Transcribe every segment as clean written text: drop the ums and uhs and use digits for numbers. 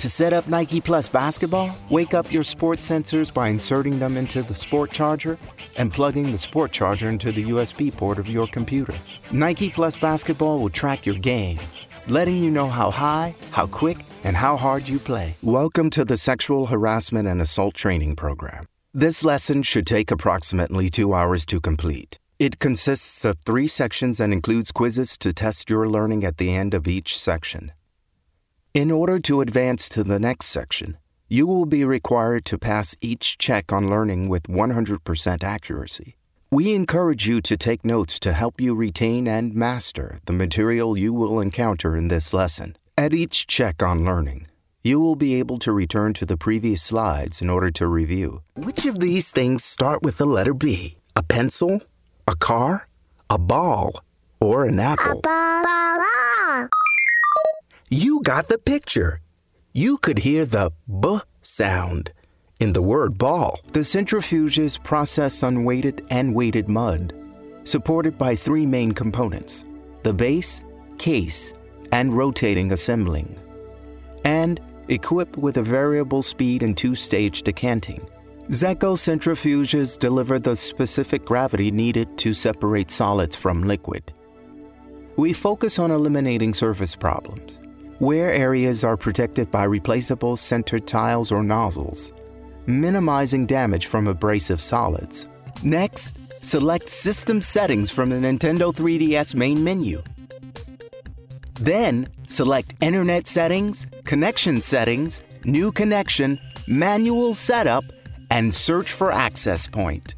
To set up Nike Plus Basketball, wake up your sport sensors by inserting them into the sport charger and plugging the sport charger into the USB port of your computer. Nike Plus Basketball will track your game, letting you know how high, how quick, and how hard you play. Welcome to the Sexual Harassment and Assault Training Program. This lesson should take approximately 2 hours to complete. It consists of 3 sections and includes quizzes to test your learning at the end of each section. In order to advance to the next section, you will be required to pass each check on learning with 100% accuracy. We encourage you to take notes to help you retain and master the material you will encounter in this lesson. At each check on learning, you will be able to return to the previous slides in order to review. Which of these things start with the letter B? A pencil? A car? A ball? Or an apple? A ball. You got the picture. You could hear the B sound in the word ball. The centrifuges process unweighted and weighted mud, supported by 3 main components: the base, case, and rotating assembling, and equipped with a variable speed and 2-stage decanting. Zeco centrifuges deliver the specific gravity needed to separate solids from liquid. We focus on eliminating surface problems, where areas are protected by replaceable centered tiles or nozzles, minimizing damage from abrasive solids. Next, select System Settings from the Nintendo 3DS main menu. Then, select Internet Settings, Connection Settings, New Connection, Manual Setup, and search for Access Point.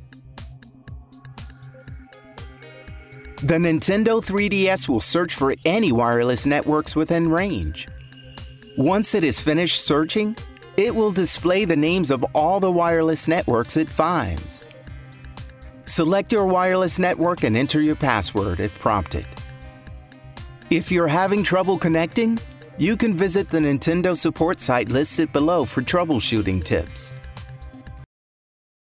The Nintendo 3DS will search for any wireless networks within range. Once it is finished searching, it will display the names of all the wireless networks it finds. Select your wireless network and enter your password if prompted. If you're having trouble connecting, you can visit the Nintendo support site listed below for troubleshooting tips.